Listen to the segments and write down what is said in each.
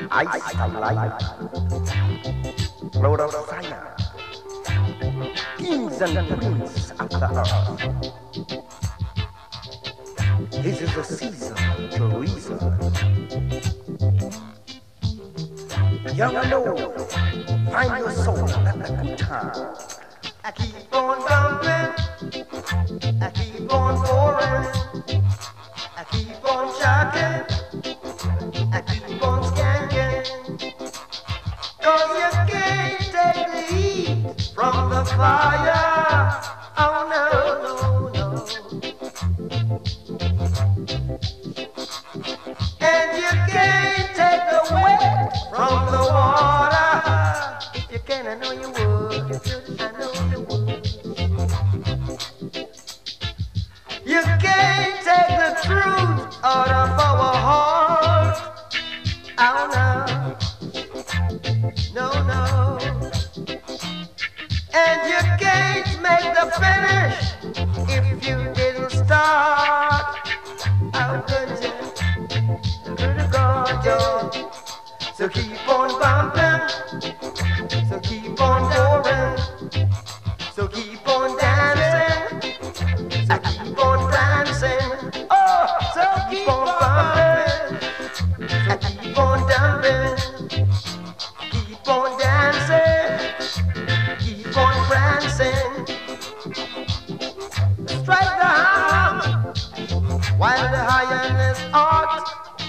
Ice of light, Lord of fire, kings and queens of the earth. This is the season to reason. Young and old, find your soul at the good time. I keep on bumping, I keep on pouring, I keep on shocking, I keep on skanking. 'Cause you can't take the heat from the fire. Oh no, no, no. And you can't take the wet from the water. If you can, I know you would. If you I know you would. You can't take the truth out of our heart. Oh no, no, no. And you can't make the finish if you didn't start. How could you? Could have got you. So keep on bumping. So keep on pouring. So keep on dancing. So keep on dancing. Oh, so keep on bumping. So keep on dumping. Keep on dancing. Keep on prancing. Strike the hammer while the iron is hot.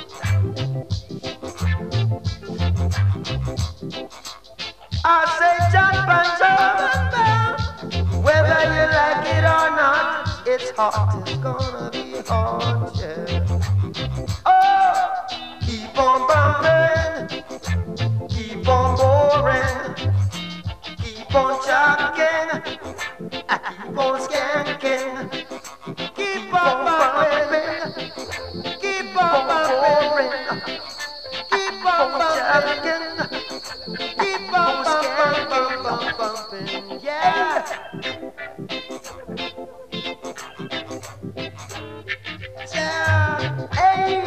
I say jump and jump, whether you like it or not. It's hot, it's gonna be hot, yeah. Oh, keep on bumping, keep on boring, keep on chucking, I keep on skanking, keep on bumping, keep on boring, keep on chucking. Keep on bumping, yeah. Yeah, hey,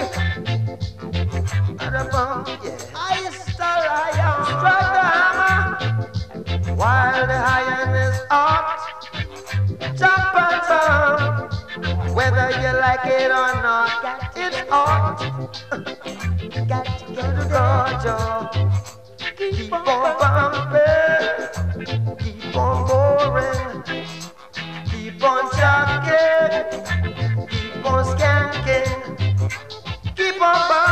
the bump, yeah. I start iron, strike the hammer while the iron is hot. Jump and bump, whether you like it or not. It's hot. Got to get a dojo. Keep on bumping, keep on boring, keep on chucking, keep on skanking, keep on bumping.